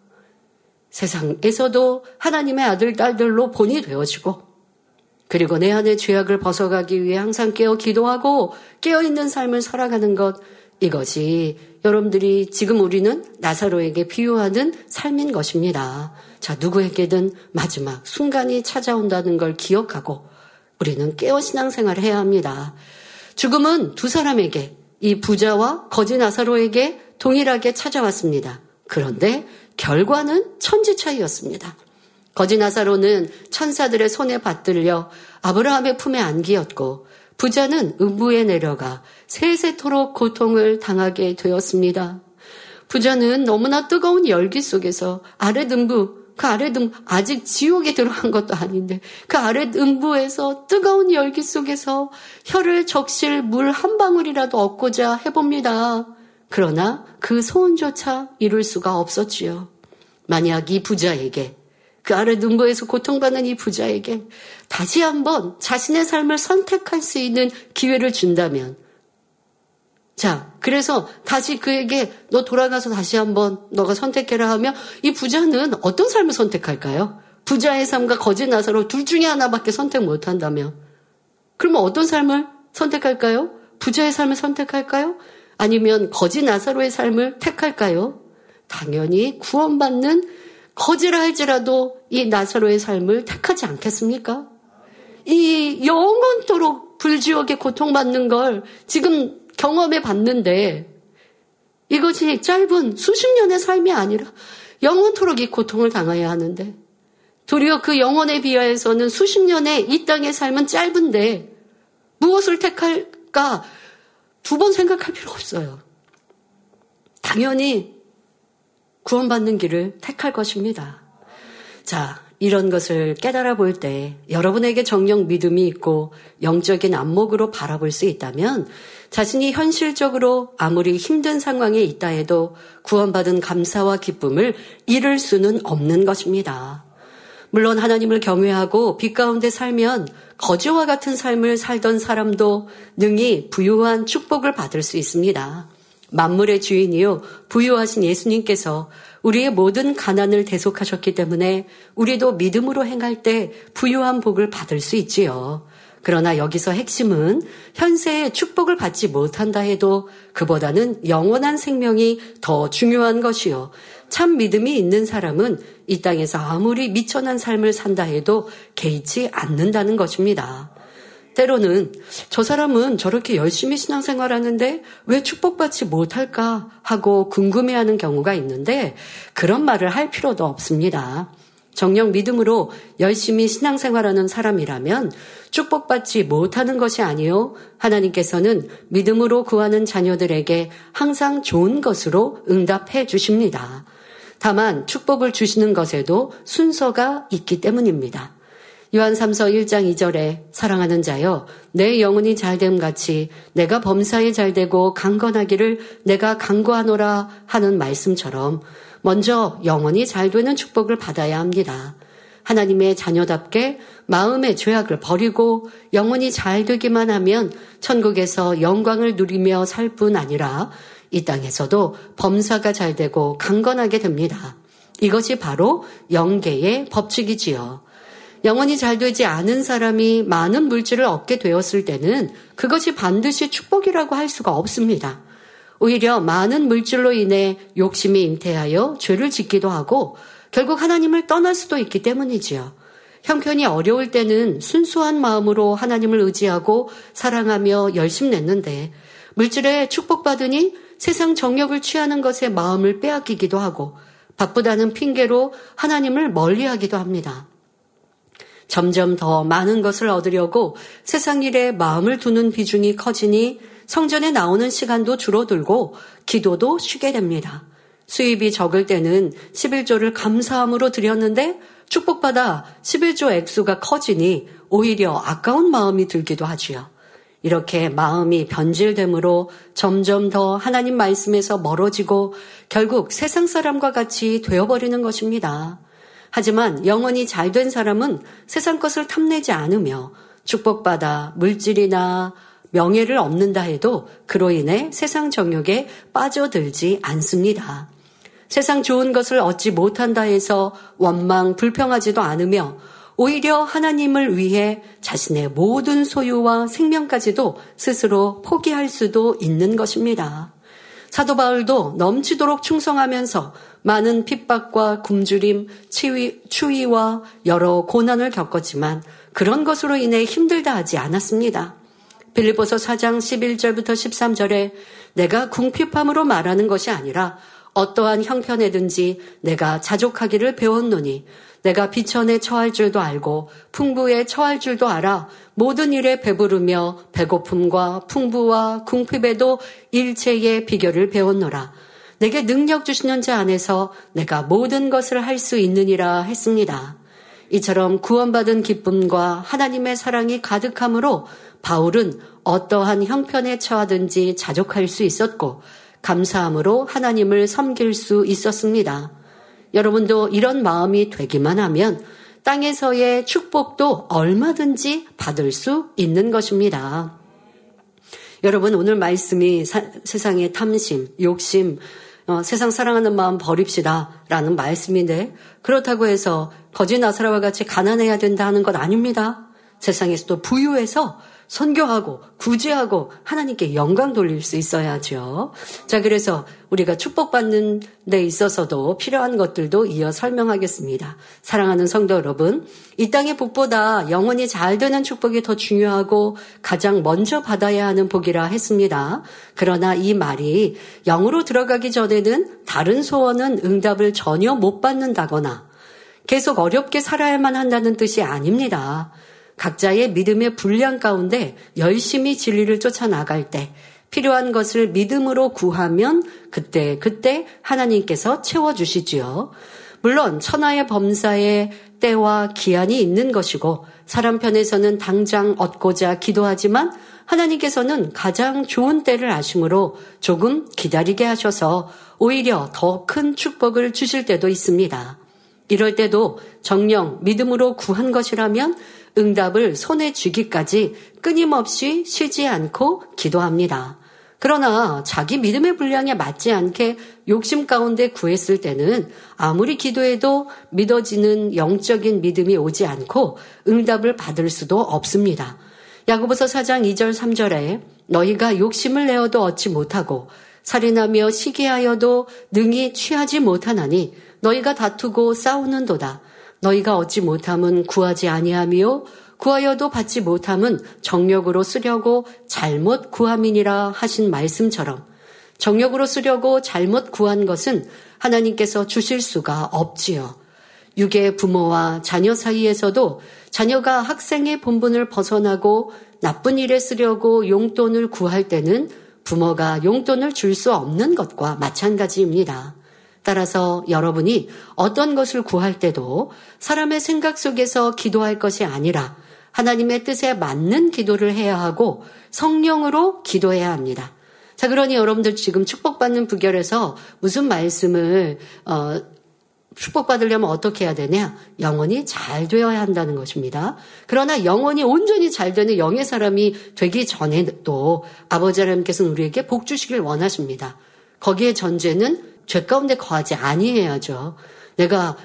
세상에서도 하나님의 아들, 딸들로 본이 되어지고 그리고 내 안의 죄악을 벗어가기 위해 항상 깨어 기도하고 깨어있는 삶을 살아가는 것, 이것이 여러분들이 지금 우리는 나사로에게 비유하는 삶인 것입니다. 자, 누구에게든 마지막 순간이 찾아온다는 걸 기억하고 우리는 깨어 신앙생활을 해야 합니다. 죽음은 두 사람에게, 이 부자와 거지 나사로에게 동일하게 찾아왔습니다. 그런데 결과는 천지 차이였습니다. 거지 나사로는 천사들의 손에 받들려 아브라함의 품에 안기었고 부자는 음부에 내려가 세세토록 고통을 당하게 되었습니다. 부자는 너무나 뜨거운 열기 속에서 아랫음부, 아직 지옥에 들어간 것도 아닌데 그 아랫음부에서 뜨거운 열기 속에서 혀를 적실 물 한 방울이라도 얻고자 해봅니다. 그러나 그 소원조차 이룰 수가 없었지요. 만약 이 부자에게, 그 아랫음부에서 고통받는 이 부자에게 다시 한번 자신의 삶을 선택할 수 있는 기회를 준다면, 자, 그래서 다시 그에게 너 돌아가서 다시 한번 너가 선택해라 하면 이 부자는 어떤 삶을 선택할까요? 부자의 삶과 거지 나사로 둘 중에 하나밖에 선택 못한다면 그러면 어떤 삶을 선택할까요? 부자의 삶을 선택할까요? 아니면 거지 나사로의 삶을 택할까요? 당연히 구원받는 거지라 할지라도 이 나사로의 삶을 택하지 않겠습니까? 이 영원토록 불지옥에 고통받는 걸 지금 경험해 봤는데 이것이 짧은 수십 년의 삶이 아니라 영원토록 이 고통을 당해야 하는데 도리어 그 영혼에 비하여서는 수십 년의 이 땅의 삶은 짧은데 무엇을 택할까 2번 생각할 필요 없어요. 당연히 구원받는 길을 택할 것입니다. 자, 이런 것을 깨달아 볼 때 여러분에게 정녕 믿음이 있고 영적인 안목으로 바라볼 수 있다면 자신이 현실적으로 아무리 힘든 상황에 있다 해도 구원받은 감사와 기쁨을 잃을 수는 없는 것입니다. 물론 하나님을 경외하고 빛 가운데 살면 거지와 같은 삶을 살던 사람도 능히 부유한 축복을 받을 수 있습니다. 만물의 주인이요 부유하신 예수님께서 우리의 모든 가난을 대속하셨기 때문에 우리도 믿음으로 행할 때 부유한 복을 받을 수 있지요. 그러나 여기서 핵심은 현세의 축복을 받지 못한다 해도 그보다는 영원한 생명이 더 중요한 것이요. 참 믿음이 있는 사람은 이 땅에서 아무리 미천한 삶을 산다 해도 개의치 않는다는 것입니다. 때로는 저 사람은 저렇게 열심히 신앙생활하는데 왜 축복받지 못할까 하고 궁금해하는 경우가 있는데 그런 말을 할 필요도 없습니다. 정녕 믿음으로 열심히 신앙생활하는 사람이라면 축복받지 못하는 것이 아니요 하나님께서는 믿음으로 구하는 자녀들에게 항상 좋은 것으로 응답해 주십니다. 다만 축복을 주시는 것에도 순서가 있기 때문입니다. 요한 3서 1장 2절에 사랑하는 자여 내 영혼이 잘됨 같이 내가 범사에 잘되고 강건하기를 내가 간구하노라 하는 말씀처럼 먼저 영혼이 잘되는 축복을 받아야 합니다. 하나님의 자녀답게 마음의 죄악을 버리고 영혼이 잘되기만 하면 천국에서 영광을 누리며 살 뿐 아니라 이 땅에서도 범사가 잘되고 강건하게 됩니다. 이것이 바로 영계의 법칙이지요. 영혼이 잘 되지 않은 사람이 많은 물질을 얻게 되었을 때는 그것이 반드시 축복이라고 할 수가 없습니다. 오히려 많은 물질로 인해 욕심이 잉태하여 죄를 짓기도 하고 결국 하나님을 떠날 수도 있기 때문이지요. 형편이 어려울 때는 순수한 마음으로 하나님을 의지하고 사랑하며 열심냈는데 물질에 축복받으니 세상 정욕을 취하는 것에 마음을 빼앗기기도 하고 바쁘다는 핑계로 하나님을 멀리하기도 합니다. 점점 더 많은 것을 얻으려고 세상 일에 마음을 두는 비중이 커지니 성전에 나오는 시간도 줄어들고 기도도 쉬게 됩니다. 수입이 적을 때는 11조를 감사함으로 드렸는데 축복받아 11조 액수가 커지니 오히려 아까운 마음이 들기도 하지요. 이렇게 마음이 변질됨으로 점점 더 하나님 말씀에서 멀어지고 결국 세상 사람과 같이 되어버리는 것입니다. 하지만 영혼이 잘된 사람은 세상 것을 탐내지 않으며 축복받아 물질이나 명예를 얻는다 해도 그로 인해 세상 정욕에 빠져들지 않습니다. 세상 좋은 것을 얻지 못한다 해서 원망, 불평하지도 않으며 오히려 하나님을 위해 자신의 모든 소유와 생명까지도 스스로 포기할 수도 있는 것입니다. 사도 바울도 넘치도록 충성하면서 많은 핍박과 굶주림, 추위와 여러 고난을 겪었지만 그런 것으로 인해 힘들다 하지 않았습니다. 빌립보서 4장 11절부터 13절에 내가 궁핍함으로 말하는 것이 아니라 어떠한 형편에든지 내가 자족하기를 배웠노니 내가 비천에 처할 줄도 알고 풍부에 처할 줄도 알아 모든 일에 배부르며 배고픔과 풍부와 궁핍에도 일체의 비결을 배웠노라. 내게 능력 주시는 자 안에서 내가 모든 것을 할 수 있느니라 했습니다. 이처럼 구원받은 기쁨과 하나님의 사랑이 가득함으로 바울은 어떠한 형편에 처하든지 자족할 수 있었고 감사함으로 하나님을 섬길 수 있었습니다. 여러분도 이런 마음이 되기만 하면 땅에서의 축복도 얼마든지 받을 수 있는 것입니다. 여러분 오늘 말씀이 세상의 탐심, 욕심, 세상 사랑하는 마음 버립시다 라는 말씀인데 그렇다고 해서 거지 나사로와 같이 가난해야 된다 하는 건 아닙니다. 세상에서도 부유해서 선교하고 구제하고 하나님께 영광 돌릴 수 있어야죠. 자, 그래서 우리가 축복받는 데 있어서도 필요한 것들도 이어 설명하겠습니다. 사랑하는 성도 여러분, 이 땅의 복보다 영혼이 잘 되는 축복이 더 중요하고 가장 먼저 받아야 하는 복이라 했습니다. 그러나 이 말이 영으로 들어가기 전에는 다른 소원은 응답을 전혀 못 받는다거나 계속 어렵게 살아야만 한다는 뜻이 아닙니다. 각자의 믿음의 분량 가운데 열심히 진리를 쫓아나갈 때 필요한 것을 믿음으로 구하면 그때 하나님께서 채워주시지요. 물론 천하의 범사에 때와 기한이 있는 것이고 사람 편에서는 당장 얻고자 기도하지만 하나님께서는 가장 좋은 때를 아심으로 조금 기다리게 하셔서 오히려 더 큰 축복을 주실 때도 있습니다. 이럴 때도 정녕 믿음으로 구한 것이라면 응답을 손에 쥐기까지 끊임없이 쉬지 않고 기도합니다. 그러나 자기 믿음의 분량에 맞지 않게 욕심 가운데 구했을 때는 아무리 기도해도 믿어지는 영적인 믿음이 오지 않고 응답을 받을 수도 없습니다. 야고보서 4장 2절 3절에 너희가 욕심을 내어도 얻지 못하고 살인하며 시기하여도 능히 취하지 못하나니 너희가 다투고 싸우는도다. 너희가 얻지 못함은 구하지 아니하며 구하여도 받지 못함은 정력으로 쓰려고 잘못 구함이니라 하신 말씀처럼 정력으로 쓰려고 잘못 구한 것은 하나님께서 주실 수가 없지요. 육의 부모와 자녀 사이에서도 자녀가 학생의 본분을 벗어나고 나쁜 일에 쓰려고 용돈을 구할 때는 부모가 용돈을 줄 수 없는 것과 마찬가지입니다. 따라서 여러분이 어떤 것을 구할 때도 사람의 생각 속에서 기도할 것이 아니라 하나님의 뜻에 맞는 기도를 해야 하고 성령으로 기도해야 합니다. 자, 그러니 여러분들 지금 축복받는 부결에서 무슨 말씀을 축복받으려면 어떻게 해야 되냐? 영혼이 잘 되어야 한다는 것입니다. 그러나 영혼이 온전히 잘 되는 영의 사람이 되기 전에도 아버지 하나님께서는 우리에게 복 주시길 원하십니다. 거기에 전제는 죄 가운데 거하지 아니해야죠. 내가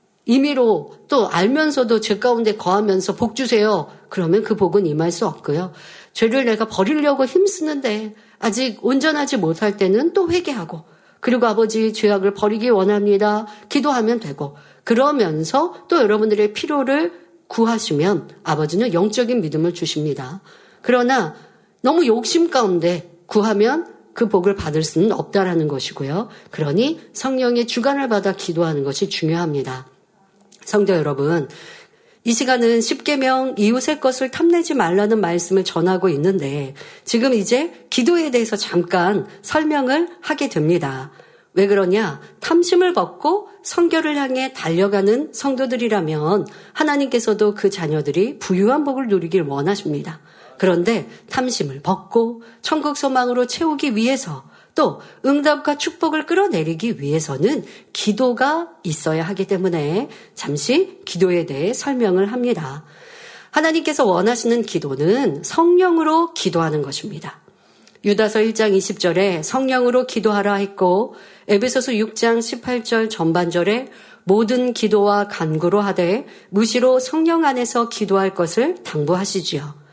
임의로 또 알면서도 죄 가운데 거하면서 복 주세요. 그러면 그 복은 임할 수 없고요. 죄를 내가 버리려고 힘쓰는데 아직 온전하지 못할 때는 또 회개하고 그리고 아버지 죄악을 버리기 원합니다. 기도하면 되고 그러면서 또 여러분들의 필요를 구하시면 아버지는 영적인 믿음을 주십니다. 그러나 너무 욕심 가운데 구하면 그 복을 받을 수는 없다라는 것이고요. 그러니 성령의 주관을 받아 기도하는 것이 중요합니다. 성도 여러분, 이 시간은 십계명 이웃의 것을 탐내지 말라는 말씀을 전하고 있는데 지금 이제 기도에 대해서 잠깐 설명을 하게 됩니다. 왜 그러냐? 탐심을 벗고 성결을 향해 달려가는 성도들이라면 하나님께서도 그 자녀들이 부유한 복을 누리길 원하십니다. 그런데 탐심을 벗고 천국 소망으로 채우기 위해서 또 응답과 축복을 끌어내리기 위해서는 기도가 있어야 하기 때문에 잠시 기도에 대해 설명을 합니다. 하나님께서 원하시는 기도는 성령으로 기도하는 것입니다. 유다서 1장 20절에 성령으로 기도하라 했고 에베소서 6장 18절 전반절에 모든 기도와 간구로 하되 무시로 성령 안에서 기도할 것을 당부하시지요.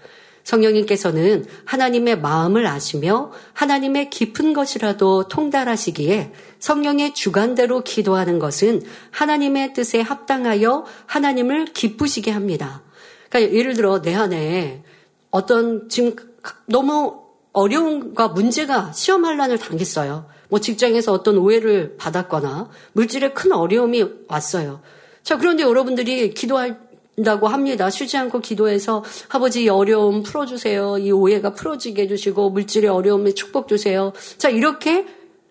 성령님께서는 하나님의 마음을 아시며 하나님의 깊은 것이라도 통달하시기에 성령의 주관대로 기도하는 것은 하나님의 뜻에 합당하여 하나님을 기쁘시게 합니다. 그러니까 예를 들어 내 안에 어떤 지금 너무 어려움과 문제가 시험환란을 당했어요. 뭐 직장에서 어떤 오해를 받았거나 물질에 큰 어려움이 왔어요. 자, 그런데 여러분들이 기도한다고 합니다. 쉬지 않고 기도해서 아버지 이 어려움 풀어주세요. 이 오해가 풀어지게 해주시고 물질의 어려움에 축복 주세요. 자, 이렇게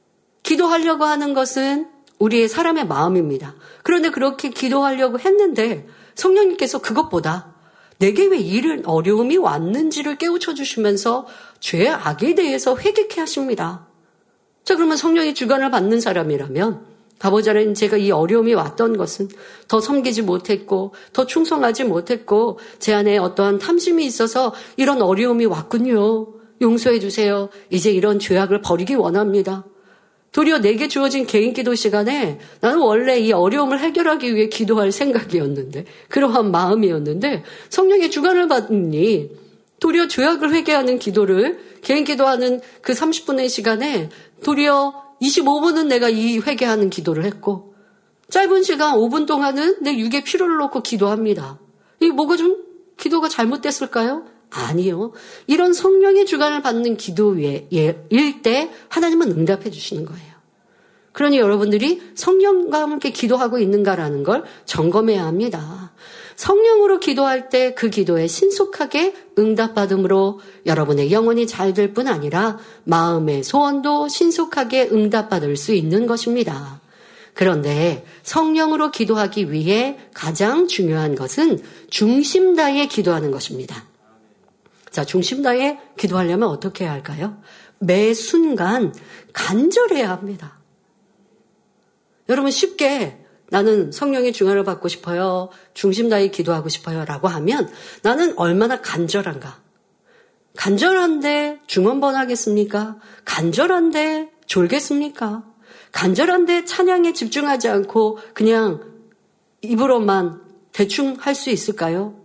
기도하려고 하는 것은 우리의 사람의 마음입니다. 그런데 그렇게 기도하려고 했는데 성령님께서 그것보다 내게 왜 이런 어려움이 왔는지를 깨우쳐 주시면서 죄의 악에 대해서 회개케 하십니다. 자, 그러면 성령의 주관을 받는 사람이라면 아버지 하나님, 제가 이 어려움이 왔던 것은 더 섬기지 못했고 더 충성하지 못했고 제 안에 어떠한 탐심이 있어서 이런 어려움이 왔군요. 용서해 주세요. 이제 이런 죄악을 버리기 원합니다. 도리어 내게 주어진 개인 기도 시간에 나는 원래 이 어려움을 해결하기 위해 기도할 생각이었는데 그러한 마음이었는데 성령의 주관을 받으니 도리어 죄악을 회개하는 기도를 개인 기도하는 그 30분의 시간에 도리어 25분은 내가 이 회개하는 기도를 했고 짧은 시간 5분 동안은 내 육의 필요를 놓고 기도합니다. 이게 뭐가 좀 기도가 잘못됐을까요? 아니요. 이런 성령의 주관을 받는 기도일 때 하나님은 응답해 주시는 거예요. 그러니 여러분들이 성령과 함께 기도하고 있는가라는 걸 점검해야 합니다. 성령으로 기도할 때 그 기도에 신속하게 응답받음으로 여러분의 영혼이 잘 될 뿐 아니라 마음의 소원도 신속하게 응답받을 수 있는 것입니다. 그런데 성령으로 기도하기 위해 가장 중요한 것은 중심 다해 기도하는 것입니다. 자, 중심 다해 기도하려면 어떻게 해야 할까요? 매 순간 간절해야 합니다. 여러분 쉽게 나는 성령의 중화를 받고 싶어요. 중심 다해 기도하고 싶어요. 라고 하면 나는 얼마나 간절한가? 간절한데 중언번하겠습니까? 간절한데 졸겠습니까? 간절한데 찬양에 집중하지 않고 그냥 입으로만 대충 할 수 있을까요?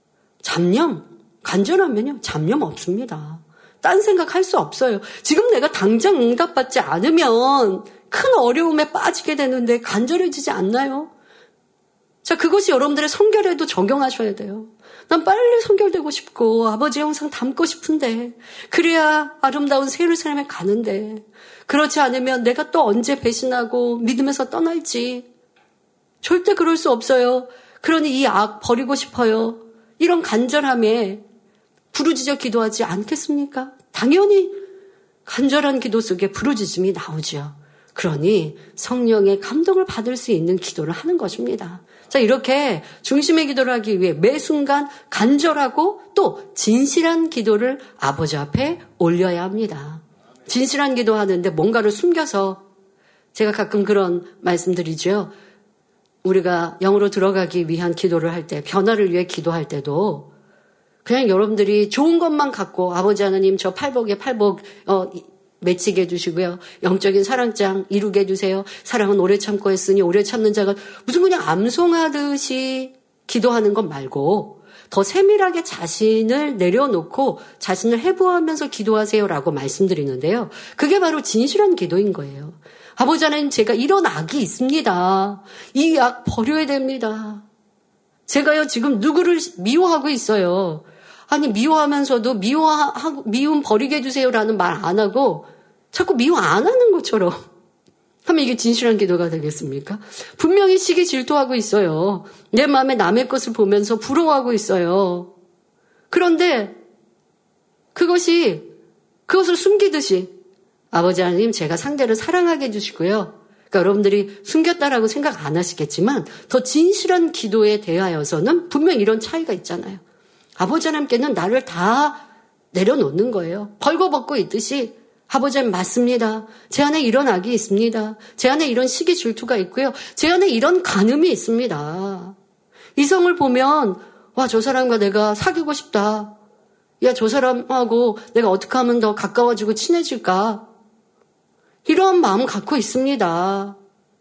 간절하면요. 잡념 없습니다. 딴 생각할 수 없어요. 지금 내가 당장 응답받지 않으면 큰 어려움에 빠지게 되는데 간절해지지 않나요? 자, 그것이 여러분들의 성결에도 적용하셔야 돼요. 난 빨리 성결되고 싶고 아버지 형상 담고 싶은데 그래야 아름다운 새 예루살렘에 가는데 그렇지 않으면 내가 또 언제 배신하고 믿음에서 떠날지. 절대 그럴 수 없어요. 그러니 이 악 버리고 싶어요. 이런 간절함에 부르짖어 기도하지 않겠습니까? 당연히 간절한 기도 속에 부르짖음이 나오죠. 그러니 성령의 감동을 받을 수 있는 기도를 하는 것입니다. 자, 이렇게 중심의 기도를 하기 위해 매 순간 간절하고 또 진실한 기도를 아버지 앞에 올려야 합니다. 진실한 기도하는데 뭔가를 숨겨서 제가 가끔 그런 말씀드리죠. 우리가 영으로 들어가기 위한 기도를 할 때, 변화를 위해 기도할 때도 그냥 여러분들이 좋은 것만 갖고 아버지 하나님 저 팔복에 팔복 맺히게 해주시고요. 영적인 사랑장 이루게 해주세요. 사랑은 오래 참고 했으니 오래 참는 자가 무슨 그냥 암송하듯이 기도하는 것 말고 더 세밀하게 자신을 내려놓고 자신을 해부하면서 기도하세요라고 말씀드리는데요. 그게 바로 진실한 기도인 거예요. 아버지 하나님 제가 이런 악이 있습니다. 이 악 버려야 됩니다. 제가요 지금 누구를 미워하고 있어요. 아니 미워하면서도 미움 버리게 해주세요라는 말 안 하고 자꾸 미워 안 하는 것처럼 하면 이게 진실한 기도가 되겠습니까? 분명히 시기 질투하고 있어요. 내 마음에 남의 것을 보면서 부러워하고 있어요. 그런데 그것을 숨기듯이 아버지 하나님 제가 상대를 사랑하게 해주시고요. 그러니까 여러분들이 숨겼다라고 생각 안 하시겠지만 더 진실한 기도에 대하여서는 분명 이런 차이가 있잖아요. 아버지 하나님께는 나를 다 내려놓는 거예요. 벌거벗고 있듯이 아버지 하나님 맞습니다. 제 안에 이런 악이 있습니다. 제 안에 이런 시기 질투가 있고요. 제 안에 이런 간음이 있습니다. 이성을 보면 와, 저 사람과 내가 사귀고 싶다. 야, 저 사람하고 내가 어떻게 하면 더 가까워지고 친해질까? 이런 마음 갖고 있습니다.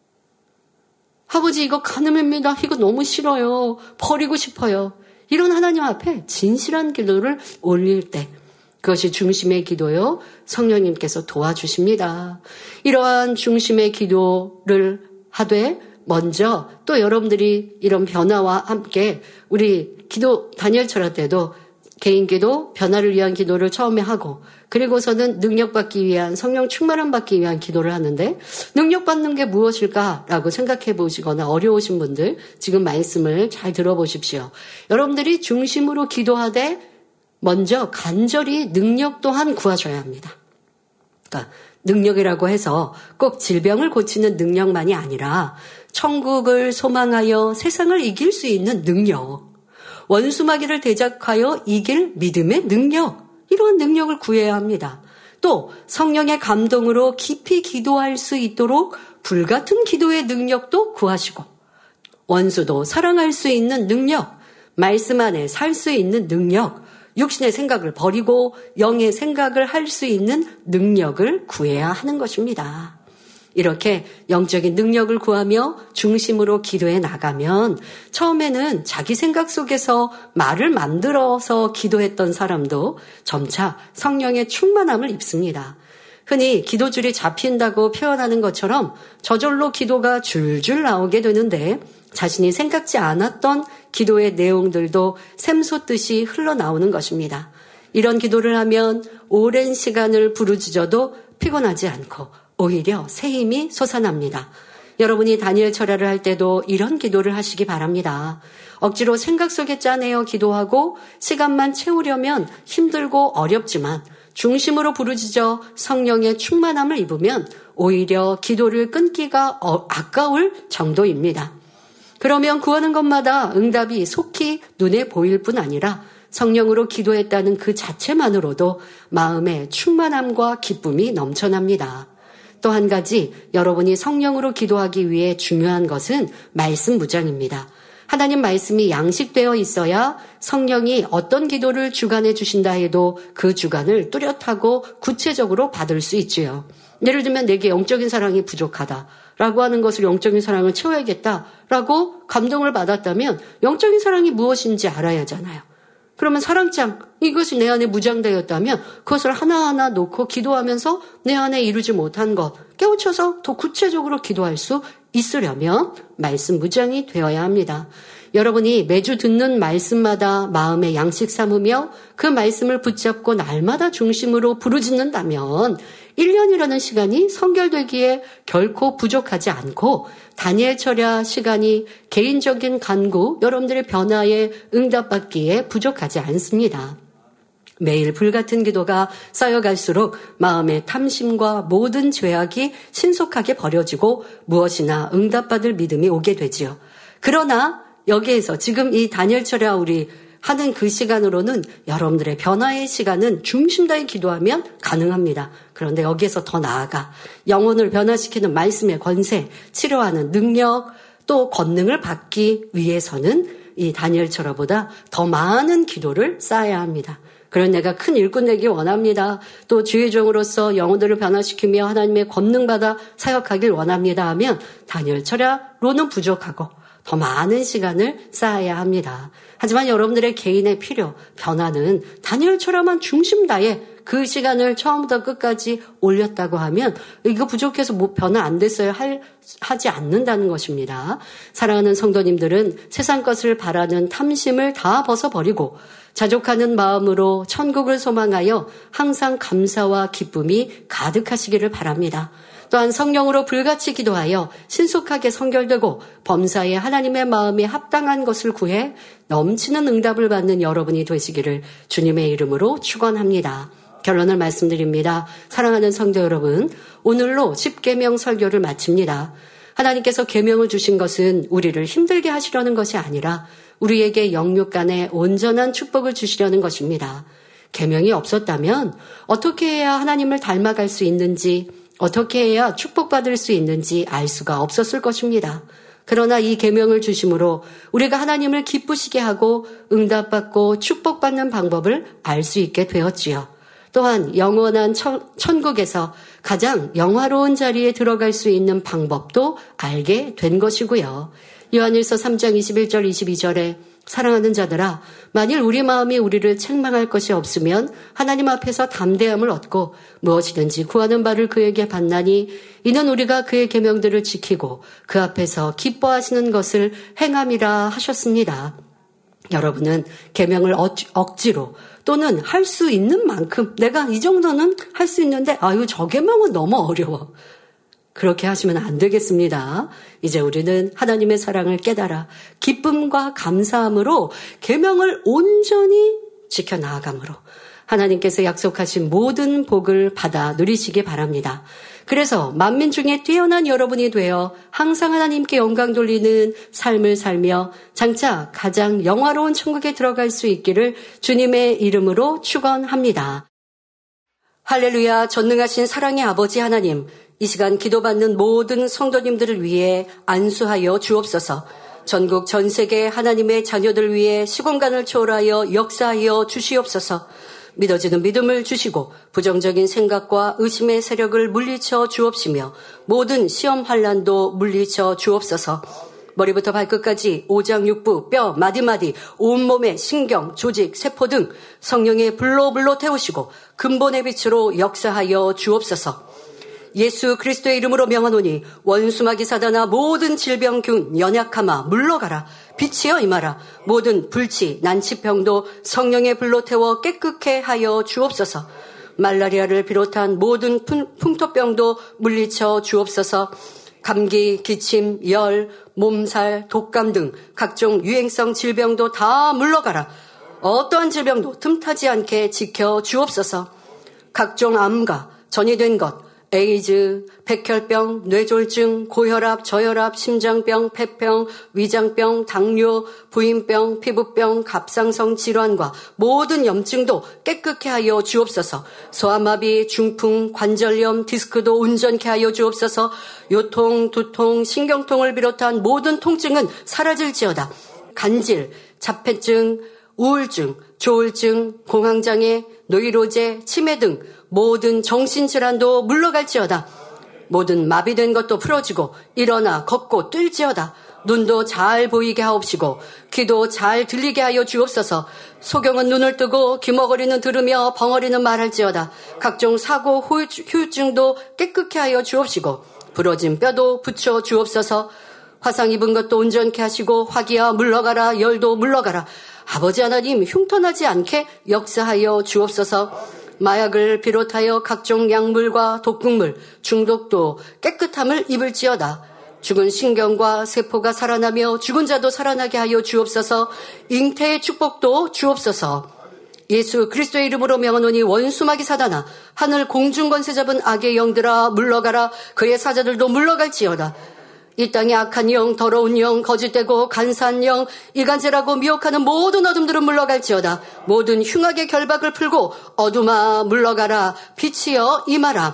아버지 이거 간음입니다. 이거 너무 싫어요. 버리고 싶어요. 이런 하나님 앞에 진실한 기도를 올릴 때 그것이 중심의 기도요. 성령님께서 도와주십니다. 이러한 중심의 기도를 하되 먼저 또 여러분들이 이런 변화와 함께 우리 기도 다니엘 철학 때도 개인 기도, 변화를 위한 기도를 처음에 하고 그리고서는 능력받기 위한 성령 충만함 받기 위한 기도를 하는데 능력받는 게 무엇일까라고 생각해 보시거나 어려우신 분들 지금 말씀을 잘 들어보십시오. 여러분들이 중심으로 기도하되 먼저 간절히 능력 또한 구하셔야 합니다. 그러니까 능력이라고 해서 꼭 질병을 고치는 능력만이 아니라 천국을 소망하여 세상을 이길 수 있는 능력, 원수마귀를 대적하여 이길 믿음의 능력, 이러한 능력을 구해야 합니다. 또 성령의 감동으로 깊이 기도할 수 있도록 불같은 기도의 능력도 구하시고 원수도 사랑할 수 있는 능력, 말씀 안에 살 수 있는 능력, 육신의 생각을 버리고 영의 생각을 할 수 있는 능력을 구해야 하는 것입니다. 이렇게 영적인 능력을 구하며 중심으로 기도해 나가면 처음에는 자기 생각 속에서 말을 만들어서 기도했던 사람도 점차 성령의 충만함을 입습니다. 흔히 기도줄이 잡힌다고 표현하는 것처럼 저절로 기도가 줄줄 나오게 되는데 자신이 생각지 않았던 기도의 내용들도 샘솟듯이 흘러나오는 것입니다. 이런 기도를 하면 오랜 시간을 부르짖어도 피곤하지 않고 오히려 새 힘이 솟아납니다. 여러분이 다니엘 철야를 할 때도 이런 기도를 하시기 바랍니다. 억지로 생각 속에 짜내어 기도하고 시간만 채우려면 힘들고 어렵지만 중심으로 부르짖어 성령의 충만함을 입으면 오히려 기도를 끊기가 아까울 정도입니다. 그러면 구하는 것마다 응답이 속히 눈에 보일 뿐 아니라 성령으로 기도했다는 그 자체만으로도 마음의 충만함과 기쁨이 넘쳐납니다. 또 한 가지 여러분이 성령으로 기도하기 위해 중요한 것은 말씀 묵상입니다. 하나님 말씀이 양식되어 있어야 성령이 어떤 기도를 주관해 주신다 해도 그 주관을 뚜렷하고 구체적으로 받을 수 있지요. 예를 들면 내게 영적인 사랑이 부족하다라고 하는 것을 영적인 사랑을 채워야겠다라고 감동을 받았다면 영적인 사랑이 무엇인지 알아야 하잖아요. 그러면 사랑장, 이것이 내 안에 무장되었다면 그것을 하나하나 놓고 기도하면서 내 안에 이루지 못한 것 깨우쳐서 더 구체적으로 기도할 수 있으려면 말씀 무장이 되어야 합니다. 여러분이 매주 듣는 말씀마다 마음의 양식 삼으며 그 말씀을 붙잡고 날마다 중심으로 부르짖는다면 1년이라는 시간이 성결되기에 결코 부족하지 않고 다니엘 철야 시간이 개인적인 간구, 여러분들의 변화에 응답받기에 부족하지 않습니다. 매일 불같은 기도가 쌓여갈수록 마음의 탐심과 모든 죄악이 신속하게 버려지고 무엇이나 응답받을 믿음이 오게 되지요. 그러나 여기에서 지금 이 다니엘 철야 우리 하는 그 시간으로는 여러분들의 변화의 시간은 중심 다해 기도하면 가능합니다. 그런데 여기에서 더 나아가 영혼을 변화시키는 말씀의 권세, 치료하는 능력, 또 권능을 받기 위해서는 이 다니엘 철야보다 더 많은 기도를 쌓아야 합니다. 그런 내가 큰 일꾼 되기 원합니다. 또 주의 종으로서 영혼들을 변화시키며 하나님의 권능받아 사역하길 원합니다 하면 다니엘 철야로는 부족하고 더 많은 시간을 쌓아야 합니다. 하지만 여러분들의 개인의 필요, 변화는 다니엘 철야만 중심 다해 그 시간을 처음부터 끝까지 올렸다고 하면 이거 부족해서 뭐 변화 안 됐어요 하지 않는다는 것입니다. 사랑하는 성도님들은 세상 것을 바라는 탐심을 다 벗어버리고 자족하는 마음으로 천국을 소망하여 항상 감사와 기쁨이 가득하시기를 바랍니다. 또한 성령으로 불같이 기도하여 신속하게 성결되고 범사에 하나님의 마음에 합당한 것을 구해 넘치는 응답을 받는 여러분이 되시기를 주님의 이름으로 축원합니다. 결론을 말씀드립니다. 사랑하는 성도 여러분, 오늘로 10계명 설교를 마칩니다. 하나님께서 계명을 주신 것은 우리를 힘들게 하시려는 것이 아니라 우리에게 영육 간의 온전한 축복을 주시려는 것입니다. 계명이 없었다면 어떻게 해야 하나님을 닮아갈 수 있는지, 어떻게 해야 축복받을 수 있는지 알 수가 없었을 것입니다. 그러나 이 계명을 주심으로 우리가 하나님을 기쁘시게 하고 응답받고 축복받는 방법을 알 수 있게 되었지요. 또한 영원한 천국에서 가장 영화로운 자리에 들어갈 수 있는 방법도 알게 된 것이고요. 요한일서 3장 21절 22절에 사랑하는 자들아, 만일 우리 마음이 우리를 책망할 것이 없으면 하나님 앞에서 담대함을 얻고 무엇이든지 구하는 바를 그에게 받나니 이는 우리가 그의 계명들을 지키고 그 앞에서 기뻐하시는 것을 행함이라 하셨습니다. 여러분은 계명을 억지로 또는 할 수 있는 만큼 내가 이 정도는 할 수 있는데 저 계명은 너무 어려워. 그렇게 하시면 안 되겠습니다. 이제 우리는 하나님의 사랑을 깨달아 기쁨과 감사함으로 계명을 온전히 지켜나아감으로 하나님께서 약속하신 모든 복을 받아 누리시기 바랍니다. 그래서 만민 중에 뛰어난 여러분이 되어 항상 하나님께 영광 돌리는 삶을 살며 장차 가장 영화로운 천국에 들어갈 수 있기를 주님의 이름으로 축원합니다. 할렐루야. 전능하신 사랑의 아버지 하나님, 이 시간 기도받는 모든 성도님들을 위해 안수하여 주옵소서. 전국 전 세계 하나님의 자녀들 위해 시공간을 초월하여 역사하여 주시옵소서. 믿어지는 믿음을 주시고 부정적인 생각과 의심의 세력을 물리쳐 주옵시며 모든 시험 환난도 물리쳐 주옵소서. 머리부터 발끝까지 오장육부, 뼈, 마디마디, 온몸의 신경, 조직, 세포 등 성령의 불로 태우시고 근본의 빛으로 역사하여 주옵소서. 예수 그리스도의 이름으로 명하노니 원수마귀 사단아 모든 질병균 연약함아 물러가라. 빛이여 임하라. 모든 불치 난치병도 성령의 불로 태워 깨끗게 하여 주옵소서. 말라리아를 비롯한 모든 풍토병도 물리쳐 주옵소서. 감기, 기침, 열, 몸살, 독감 등 각종 유행성 질병도 다 물러가라. 어떠한 질병도 틈타지 않게 지켜 주옵소서. 각종 암과 전이된 것, 에이즈, 백혈병, 뇌졸중, 고혈압, 저혈압, 심장병, 폐병, 위장병, 당뇨, 부인병, 피부병, 갑상선 질환과 모든 염증도 깨끗게 하여 주옵소서. 소아마비, 중풍, 관절염, 디스크도 온전케 하여 주옵소서. 요통, 두통, 신경통을 비롯한 모든 통증은 사라질지어다. 간질, 자폐증, 우울증, 조울증, 공황장애, 노이로제, 치매 등 모든 정신질환도 물러갈지어다. 모든 마비된 것도 풀어지고 일어나 걷고 뛸지어다. 눈도 잘 보이게 하옵시고 귀도 잘 들리게 하여 주옵소서. 소경은 눈을 뜨고 귀머거리는 들으며 벙어리는 말할지어다. 각종 사고 후유증도 깨끗게 하여 주옵시고 부러진 뼈도 붙여 주옵소서. 화상 입은 것도 온전케 하시고 화기야 물러가라. 열도 물러가라. 아버지 하나님 흉터나지 않게 역사하여 주옵소서. 마약을 비롯하여 각종 약물과 독극물, 중독도 깨끗함을 입을지어다. 죽은 신경과 세포가 살아나며 죽은 자도 살아나게 하여 주옵소서. 잉태의 축복도 주옵소서. 예수 그리스도의 이름으로 명하노니 원수마귀 사단아, 하늘 공중권세 잡은 악의 영들아 물러가라. 그의 사자들도 물러갈지어다. 이 땅에 악한 영, 더러운 영, 거짓되고 간사한 영, 이간질하고 미혹하는 모든 어둠들은 물러갈지어다. 모든 흉악의 결박을 풀고 어둠아 물러가라. 빛이여 임하라.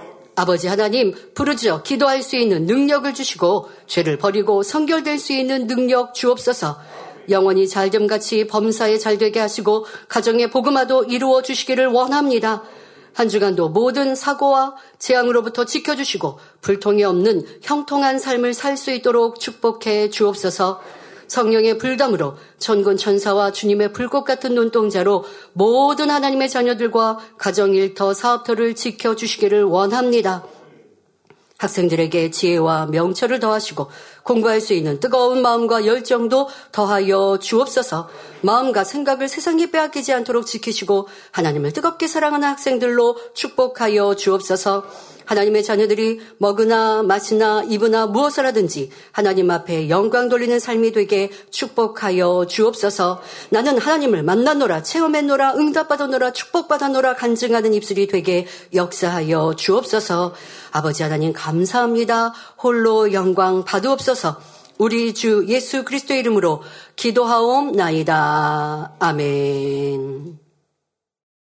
아버지 하나님 부르짖어 기도할 수 있는 능력을 주시고 죄를 버리고 성결될 수 있는 능력 주옵소서. 영원히 잘됨같이 범사에 잘되게 하시고 가정의 복음화도 이루어 주시기를 원합니다. 한 주간도 모든 사고와 재앙으로부터 지켜주시고 불통이 없는 형통한 삶을 살 수 있도록 축복해 주옵소서. 성령의 불담으로 천군 천사와 주님의 불꽃 같은 눈동자로 모든 하나님의 자녀들과 가정일터 사업터를 지켜주시기를 원합니다. 학생들에게 지혜와 명철을 더하시고 공부할 수 있는 뜨거운 마음과 열정도 더하여 주옵소서. 마음과 생각을 세상에 빼앗기지 않도록 지키시고 하나님을 뜨겁게 사랑하는 학생들로 축복하여 주옵소서. 하나님의 자녀들이 먹으나 마시나 입으나 무엇을 하든지 하나님 앞에 영광 돌리는 삶이 되게 축복하여 주옵소서. 나는 하나님을 만났노라, 체험했노라, 응답받았노라, 축복받았노라 간증하는 입술이 되게 역사하여 주옵소서. 아버지 하나님 감사합니다. 홀로 영광 받으옵소서. 우리 주 예수 그리스도의 이름으로 기도하옵나이다. 아멘.